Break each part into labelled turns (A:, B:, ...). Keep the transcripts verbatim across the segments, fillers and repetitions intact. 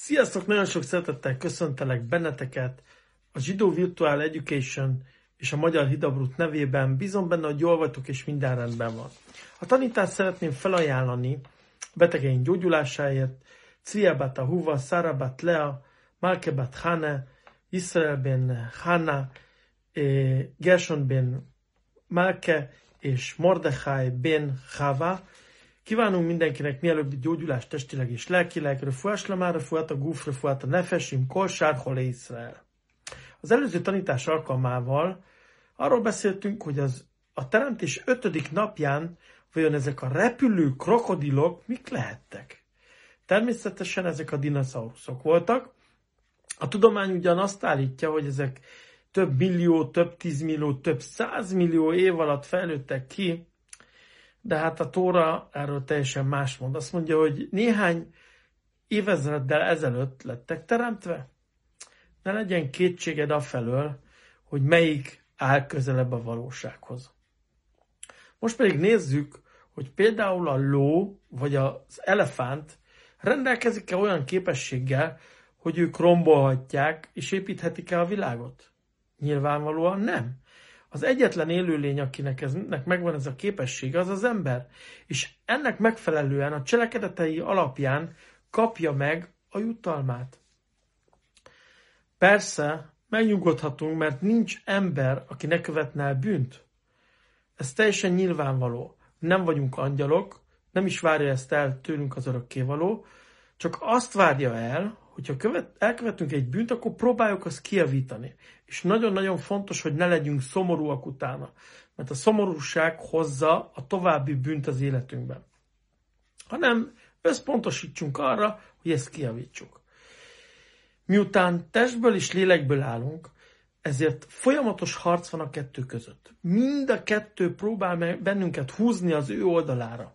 A: Sziasztok! Nagyon sok szeretettel köszöntelek benneteket a Zsidó Virtual Education és a Magyar Hidabrut nevében. Bízom benne, hogy jól vagytok és minden rendben van. A tanítást szeretném felajánlani betegeink gyógyulásáért Cvia bat Ahuva, Sara bat Lea, Malke bat Hane, Israel ben Hanna, Gershon ben Malke és Mordechai ben Chava. Kívánunk mindenkinek mielőbbi gyógyulást testileg és lelkileg, refuás lemár, refuát a guf, refuát a nefesim, kol sár hole Israel. Az előző tanítás alkalmával arról beszéltünk, hogy az a teremtés ötödik napján vajon ezek a repülő krokodilok mik lehettek. Természetesen ezek a dinoszauruszok voltak. A tudomány ugyan azt állítja, hogy ezek több millió, több tízmillió, több százmillió év alatt fejlődtek ki, de hát a Tóra erről teljesen más mond. Azt mondja, hogy néhány évezreddel ezelőtt lettek teremtve. Ne legyen kétséged afelől, hogy melyik áll közelebb a valósághoz. Most pedig nézzük, hogy például a ló vagy az elefánt rendelkezik-e olyan képességgel, hogy ők rombolhatják és építhetik-e a világot? Nyilvánvalóan nem. Az egyetlen élőlény, akinek eznek megvan ez a képessége, az az ember. És ennek megfelelően a cselekedetei alapján kapja meg a jutalmát. Persze, megnyugodhatunk, mert nincs ember, aki ne követne el bűnt. Ez teljesen nyilvánvaló. Nem vagyunk angyalok, nem is várja ezt el tőlünk az örökkévaló, csak azt várja el, hogyha követ, elkövetünk egy bűnt, akkor próbáljuk azt kijavítani. És nagyon-nagyon fontos, hogy ne legyünk szomorúak utána, mert a szomorúság hozza a további bűnt az életünkben. Hanem összpontosítsunk arra, hogy ezt kijavítsuk. Miután testből és lélekből állunk, ezért folyamatos harc van a kettő között. Mind a kettő próbál bennünket húzni az ő oldalára.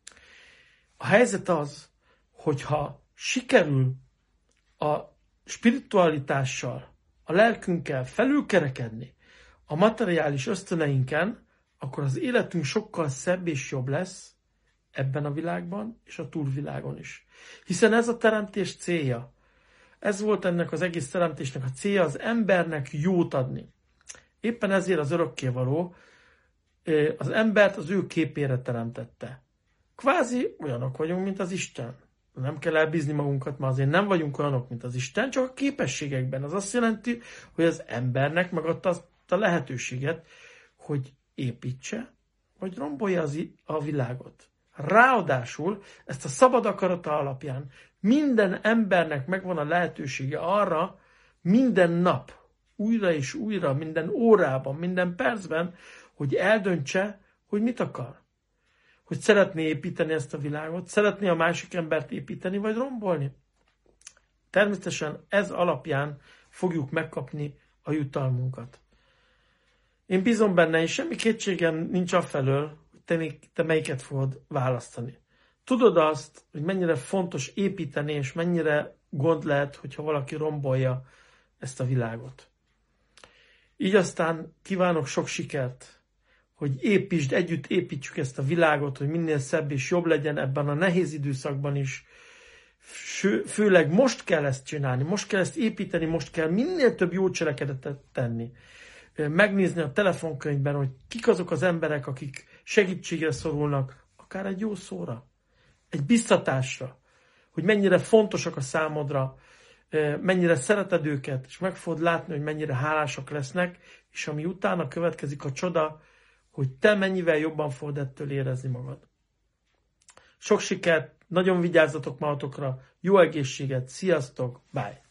A: A helyzet az, hogyha sikerül a spiritualitással, a lelkünkkel felülkerekedni a materiális ösztöneinken, akkor az életünk sokkal szebb és jobb lesz ebben a világban és a túlvilágon is. Hiszen ez a teremtés célja. Ez volt ennek az egész teremtésnek a célja, az embernek jót adni. Éppen ezért az örökkévaló az embert az ő képére teremtette. Kvázi olyanok vagyunk, mint az Isten. Nem kell elbízni magunkat, mert azért nem vagyunk olyanok, mint az Isten, csak a képességekben. Az azt jelenti, hogy az embernek megadta azt a lehetőséget, hogy építse, vagy rombolja az a világot. Ráadásul ezt a szabad akarata alapján minden embernek megvan a lehetősége arra, minden nap, újra és újra, minden órában, minden percben, hogy eldöntse, hogy mit akar. Hogy szeretné építeni ezt a világot, szeretné a másik embert építeni, vagy rombolni. Természetesen ez alapján fogjuk megkapni a jutalmunkat. Én bízom benne, és semmi kétségem nincs afelől, hogy te, te melyiket fogod választani. Tudod azt, hogy mennyire fontos építeni, és mennyire gond lehet, hogyha valaki rombolja ezt a világot. Így aztán kívánok sok sikert, hogy építsd, együtt építsük ezt a világot, hogy minél szebb és jobb legyen ebben a nehéz időszakban is. Fő, főleg most kell ezt csinálni, most kell ezt építeni, most kell minél több jó cselekedetet tenni. Megnézni a telefonkönyvben, hogy kik azok az emberek, akik segítségre szorulnak, akár egy jó szóra, egy biztatásra, hogy mennyire fontosak a számodra, mennyire szereted őket, és meg fogod látni, hogy mennyire hálásak lesznek, és ami utána következik a csoda, hogy te mennyivel jobban fogod ettől érezni magad. Sok sikert, nagyon vigyázzatok magatokra, jó egészséget, sziasztok, bye!